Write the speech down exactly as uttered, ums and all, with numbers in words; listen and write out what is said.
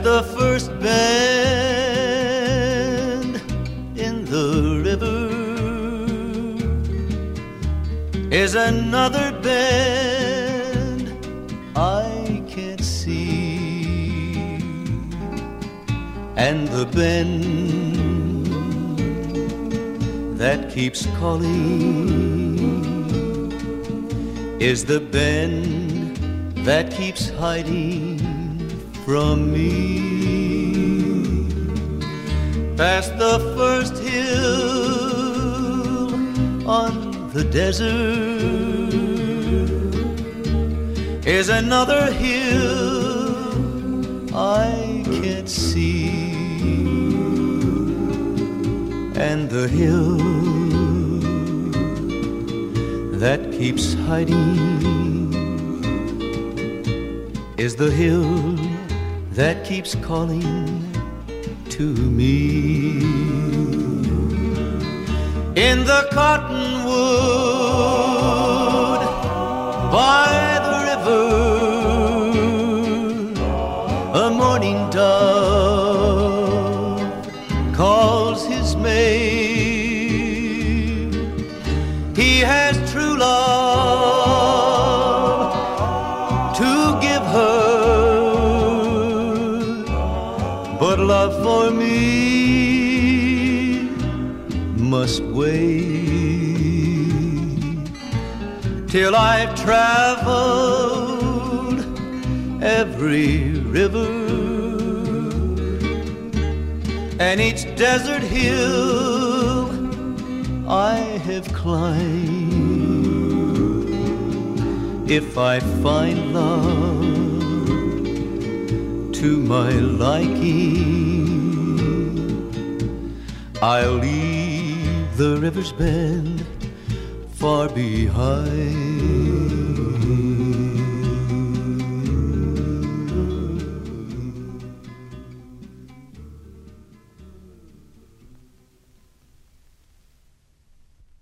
the first bend in the river is another bend I can't see, and the bend that keeps calling is the bend that keeps hiding from me. Past the first hill on the desert is another hill I can't see, and the hill that keeps hiding is the hill that keeps calling to me. In the cottonwood by the river, a mourning dove calls his mate. He has true love to give her, but love for me must wait till I've traveled every river and each desert hill I have climbed. If I find love to my liking, I'll leave the river's bend far behind.